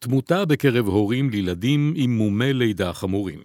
תמותה בקרב הורים לילדים עם מומי לידה חמורים.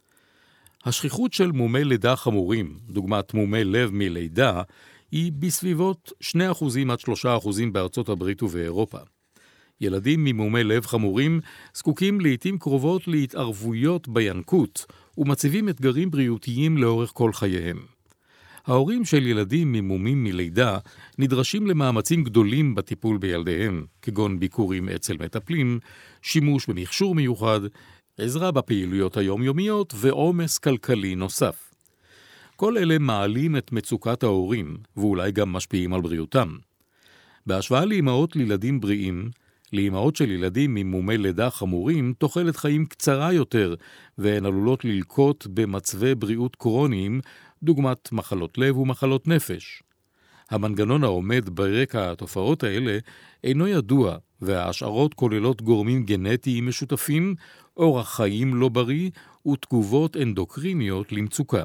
השכיחות של מומי לידה חמורים, דוגמת מומי לב מלידה, היא בסביבות 2% עד 3% בארצות הברית ובאירופה. ילדים ממומי לב חמורים זקוקים לעתים קרובות להתערבויות בינקות ומציבים אתגרים בריאותיים לאורך כל חייהם. ההורים של ילדים ממומים מלידה נדרשים למאמצים גדולים בטיפול בילדיהם, כגון ביקורים אצל מטפלים, שימוש במכשור מיוחד, עזרה בפעילויות היומיומיות ועומס כלכלי נוסף. כל אלה מעלים את מצוקת ההורים ואולי גם משפיעים על בריאותם. בהשוואה לאמהות לילדים בריאים, לאמהות של ילדים ממומי לידה חמורים תוחלת חיים קצרה יותר והן עלולות ללקות במצבי בריאות קרוניים, דוגמת מחלות לב ומחלות נפש. המנגנון העומד ברקע התופעות האלה אינו ידוע, וההשערות כוללות גורמים גנטיים משותפים, אורח חיים לא בריא ותגובות אנדוקריניות למצוקה.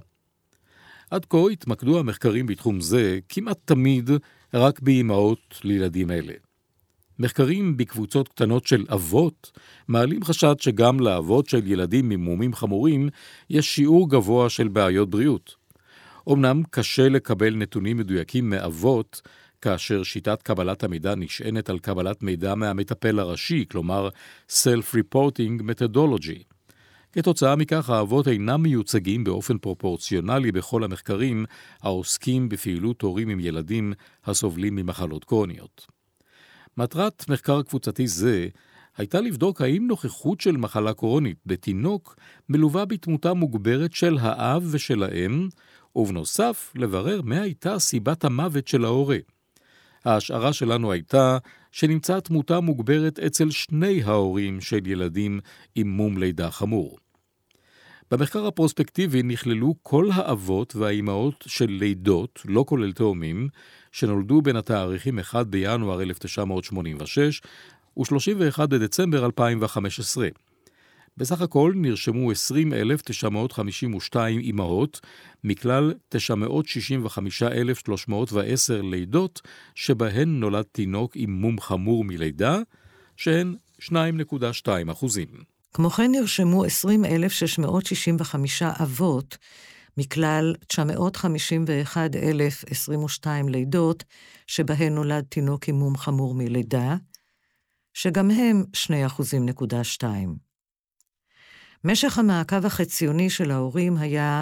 עד כה התמקדו המחקרים בתחום זה כמעט תמיד רק באמהות לילדים אלה. מחקרים בקבוצות קטנות של אבות מעלים חשד שגם לאבות של ילדים ממומים חמורים יש שיעור גבוה של בעיות בריאות. אמנם קשה לקבל נתונים מדויקים מאבות, כאשר שיטת קבלת המידע נשענת על קבלת מידע מהמטפל הראשי, כלומר Self-Reporting Methodology. כתוצאה מכך האבות אינם מיוצגים באופן פרופורציונלי בכל המחקרים העוסקים בפעילות הורים עם ילדים הסובלים ממחלות קרוניות. מטרת מחקר קבוצתי זה הייתה לבדוק האם נוכחות של מחלה קרונית בתינוק מלווה בתמותה מוגברת של האב ושל האם, ובנוסף לברר מה הייתה סיבת המוות של ההורה. ההשערה שלנו הייתה שנמצא תמותה מוגברת אצל שני ההורים של ילדים עם מום לידה חמור. במחקר הפרוספקטיבי נכללו כל האבות והאימהות של לידות, לא כולל תאומים, שנולדו בין התאריכים 1 בינואר 1986 ו-31 בדצמבר 2015. בסך הכל נרשמו 20,952 אימהות מכלל 965,310 לידות שבהן נולד תינוק עם מום חמור מלידה, שהן 2.2%. כמו כן נרשמו 20,665 אבות מכלל 951,022 לידות שבהן נולד תינוק עם מום חמור מלידה, שגם הם 2.2%. משך המעקב החציוני של ההורים היה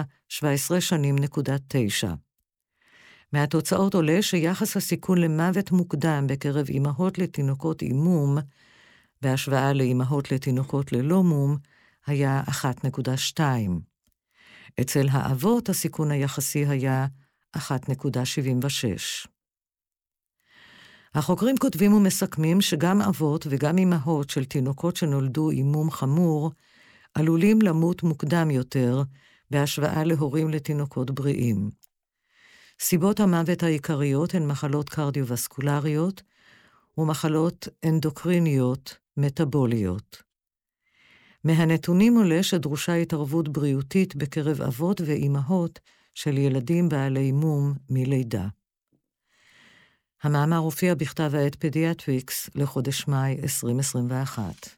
17.9. מהתוצאות עולה שיחס הסיכון למוות מוקדם בקרב אמהות לתינוקות עם מום, בהשוואה לאמהות לתינוקות ללא מום, היה 1.2. אצל האבות הסיכון היחסי היה 1.76. החוקרים כותבים ומסכמים שגם אבות וגם אמהות של תינוקות שנולדו עם מום חמור, עלולים למות מוקדם יותר בהשוואה להורים לתינוקות בריאים. סיבות המוות העיקריות הן מחלות קרדיו-וסקולריות ומחלות אנדוקריניות מטאבוליות. מהנתונים עולה שדרושה התערבות בריאותית בקרב אבות ואימהות של ילדים בעלי מום מלידה. המאמר הופיע בכתב העת פדיאטריקס לחודש מאי 2021.